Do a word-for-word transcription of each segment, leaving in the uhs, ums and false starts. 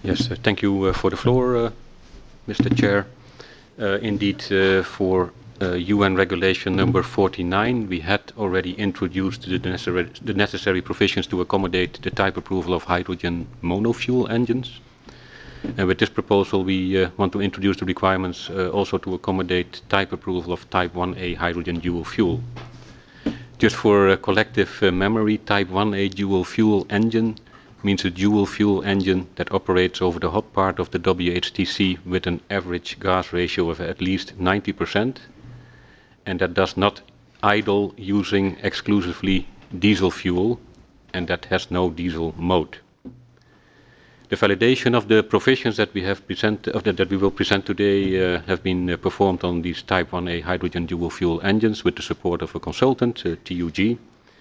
Yes, uh, thank you uh, for the floor, uh, Mister Chair. Uh, indeed, uh, for uh, U N regulation number forty-nine, we had already introduced the necessary, the necessary provisions to accommodate the type approval of hydrogen monofuel engines. And with this proposal, we uh, want to introduce the requirements uh, also to accommodate type approval of type one A hydrogen dual fuel. Just for uh, collective uh, memory, type one A dual fuel engine means a dual fuel engine that operates over the hot part of the W H T C with an average gas ratio of at least ninety percent, and that does not idle using exclusively diesel fuel, and that has no diesel mode. The validation of the provisions that we have present, of that, that we will present today uh, have been uh, performed on these type one A hydrogen dual fuel engines with the support of a consultant, uh, T U G.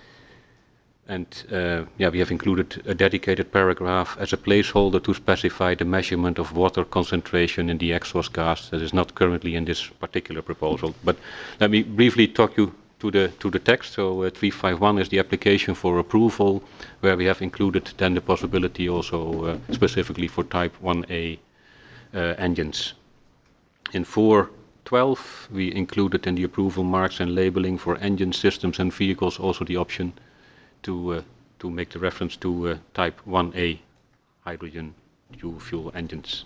And uh, yeah, we have included a dedicated paragraph as a placeholder to specify the measurement of water concentration in the exhaust gas that is not currently in this particular proposal. But let me briefly talk you to the to the text. So uh, three five one is the application for approval, where we have included then the possibility also uh, specifically for type one A uh, engines. In four twelve, we included in the approval marks and labeling for engine systems and vehicles also the option to uh, to make the reference to uh, type one A hydrogen dual fuel engines.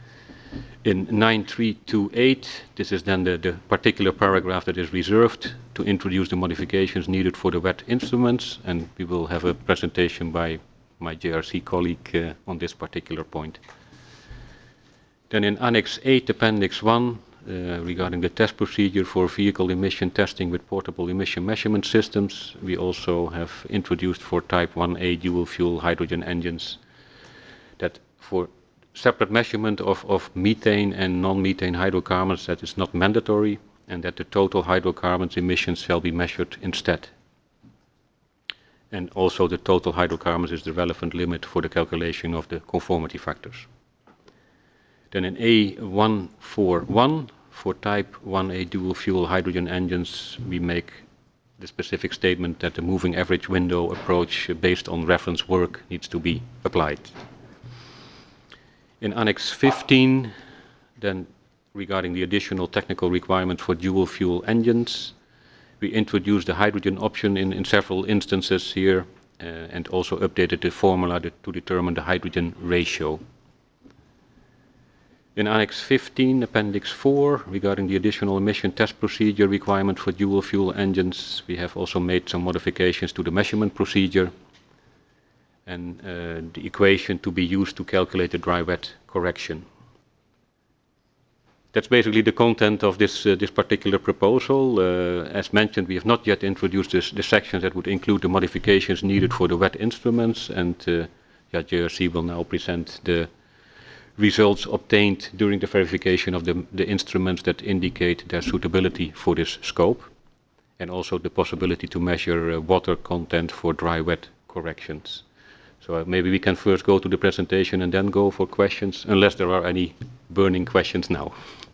In nine three two eight, this is then the, the particular paragraph that is reserved to introduce the modifications needed for the wet instruments, and we will have a presentation by my J R C colleague uh, on this particular point. Then in Annex eight, Appendix one, uh, regarding the test procedure for vehicle emission testing with portable emission measurement systems, we also have introduced for type one A dual fuel hydrogen engines that for separate measurement of, of methane and non-methane hydrocarbons that is not mandatory, and that the total hydrocarbons emissions shall be measured instead. And also the total hydrocarbons is the relevant limit for the calculation of the conformity factors. Then in A one forty-one, for type one A dual fuel hydrogen engines, we make the specific statement that the moving average window approach based on reference work needs to be applied. In Annex fifteen, then regarding the additional technical requirements for dual fuel engines, we introduced the hydrogen option in, in several instances here uh, and also updated the formula to determine the hydrogen ratio. In Annex fifteen, Appendix four, regarding the additional emission test procedure requirement for dual fuel engines, we have also made some modifications to the measurement procedure and uh, the equation to be used to calculate the dry-wet correction. That's basically the content of this, uh, this particular proposal. Uh, as mentioned, we have not yet introduced this, the sections that would include the modifications needed for the wet instruments, and uh, yeah, J R C will now present the results obtained during the verification of the, the instruments that indicate their suitability for this scope, and also the possibility to measure uh, water content for dry-wet corrections. So uh, maybe we can first go to the presentation and then go for questions, unless there are any burning questions now.